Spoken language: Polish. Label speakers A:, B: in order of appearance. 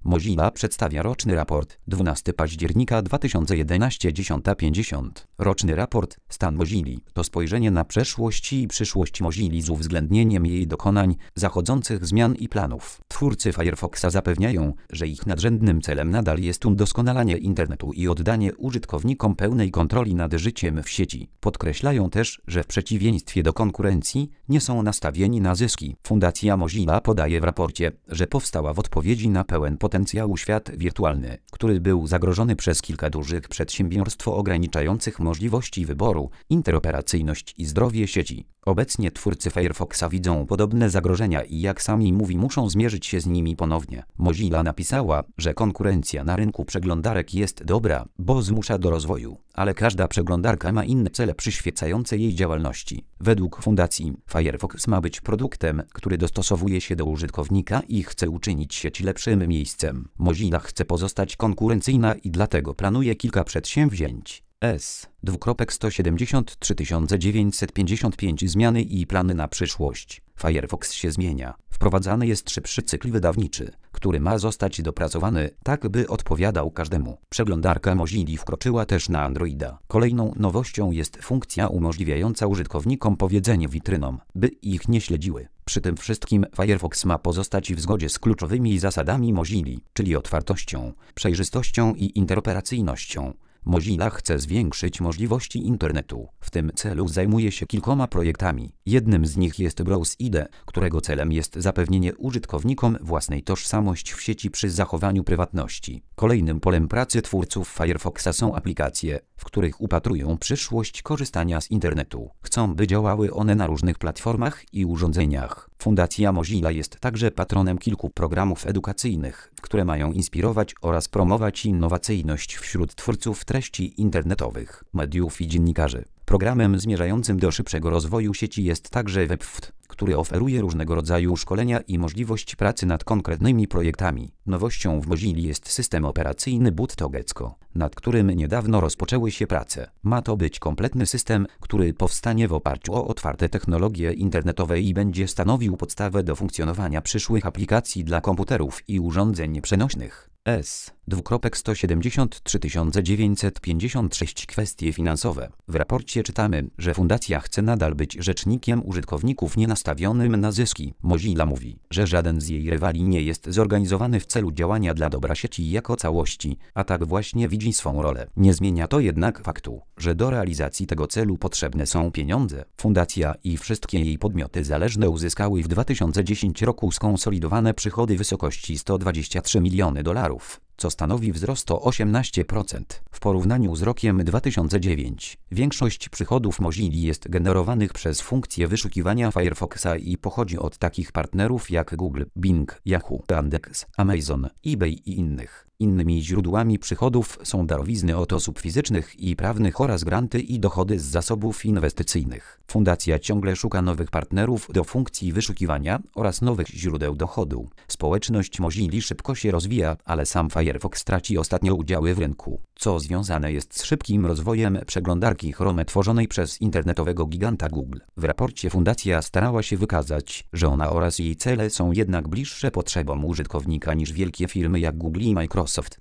A: Mozilla przedstawia roczny raport. 12 października 2011 10:50. Roczny raport Stan Mozilli to spojrzenie na przeszłość i przyszłość Mozilli z uwzględnieniem jej dokonań, zachodzących zmian i planów. Twórcy Firefoxa zapewniają, że ich nadrzędnym celem nadal jest udoskonalanie internetu i oddanie użytkownikom pełnej kontroli nad życiem w sieci. Podkreślają też, że w przeciwieństwie do konkurencji nie są nastawieni na zyski. Fundacja Mozilla podaje w raporcie, że powstała w odpowiedzi na pełen potencjału świat wirtualny, który był zagrożony przez kilka dużych przedsiębiorstw ograniczających możliwości wyboru, interoperacyjność i zdrowie sieci. Obecnie twórcy Firefoxa widzą podobne zagrożenia i jak sami mówi muszą zmierzyć się z nimi ponownie. Mozilla napisała, że konkurencja na rynku przeglądarek jest dobra, bo zmusza do rozwoju, ale każda przeglądarka ma inne cele przyświecające jej działalności. Według fundacji Firefox ma być produktem, który dostosowuje się do użytkownika i chce uczynić sieć lepszym miejscem. Mozilla chce pozostać konkurencyjna i dlatego planuje kilka przedsięwzięć. 173 955 zmiany i plany na przyszłość. Firefox się zmienia. Wprowadzany jest szybszy cykl wydawniczy, który ma zostać dopracowany tak, by odpowiadał każdemu. Przeglądarka Mozilli wkroczyła też na Androida. Kolejną nowością jest funkcja umożliwiająca użytkownikom powiedzenie witrynom, by ich nie śledziły. Przy tym wszystkim Firefox ma pozostać w zgodzie z kluczowymi zasadami Mozilli, czyli otwartością, przejrzystością i interoperacyjnością. Mozilla chce zwiększyć możliwości internetu. W tym celu zajmuje się kilkoma projektami. Jednym z nich jest Browse ID, którego celem jest zapewnienie użytkownikom własnej tożsamości w sieci przy zachowaniu prywatności. Kolejnym polem pracy twórców Firefoxa są aplikacje, w których upatrują przyszłość korzystania z internetu. Chcą, by działały one na różnych platformach i urządzeniach. Fundacja Mozilla jest także patronem kilku programów edukacyjnych, które mają inspirować oraz promować innowacyjność wśród twórców treści internetowych, mediów i dziennikarzy. Programem zmierzającym do szybszego rozwoju sieci jest także WebFT, który oferuje różnego rodzaju szkolenia i możliwość pracy nad konkretnymi projektami. Nowością w Mozilli jest system operacyjny Bootto, nad którym niedawno rozpoczęły się prace. Ma to być kompletny system, który powstanie w oparciu o otwarte technologie internetowe i będzie stanowił podstawę do funkcjonowania przyszłych aplikacji dla komputerów i urządzeń przenośnych. 173 956 kwestie finansowe. W raporcie czytamy, że fundacja chce nadal być rzecznikiem użytkowników nienastawionym na zyski. Mozilla mówi, że żaden z jej rywali nie jest zorganizowany w celu działania dla dobra sieci jako całości, a tak właśnie widzi swą rolę. Nie zmienia to jednak faktu, że do realizacji tego celu potrzebne są pieniądze. Fundacja i wszystkie jej podmioty zależne uzyskały w 2010 roku skonsolidowane przychody w wysokości $123 miliony, co stanowi wzrost o 18% w porównaniu z rokiem 2009. Większość przychodów Mozilli jest generowanych przez funkcję wyszukiwania Firefoxa i pochodzi od takich partnerów jak Google, Bing, Yahoo, Yandex, Amazon, eBay i innych. Innymi źródłami przychodów są darowizny od osób fizycznych i prawnych oraz granty i dochody z zasobów inwestycyjnych. Fundacja ciągle szuka nowych partnerów do funkcji wyszukiwania oraz nowych źródeł dochodu. Społeczność Mozilli szybko się rozwija, ale sam Firefox traci ostatnio udziały w rynku, co związane jest z szybkim rozwojem przeglądarki Chrome tworzonej przez internetowego giganta Google. W raporcie fundacja starała się wykazać, że ona oraz jej cele są jednak bliższe potrzebom użytkownika niż wielkie firmy jak Google i Microsoft.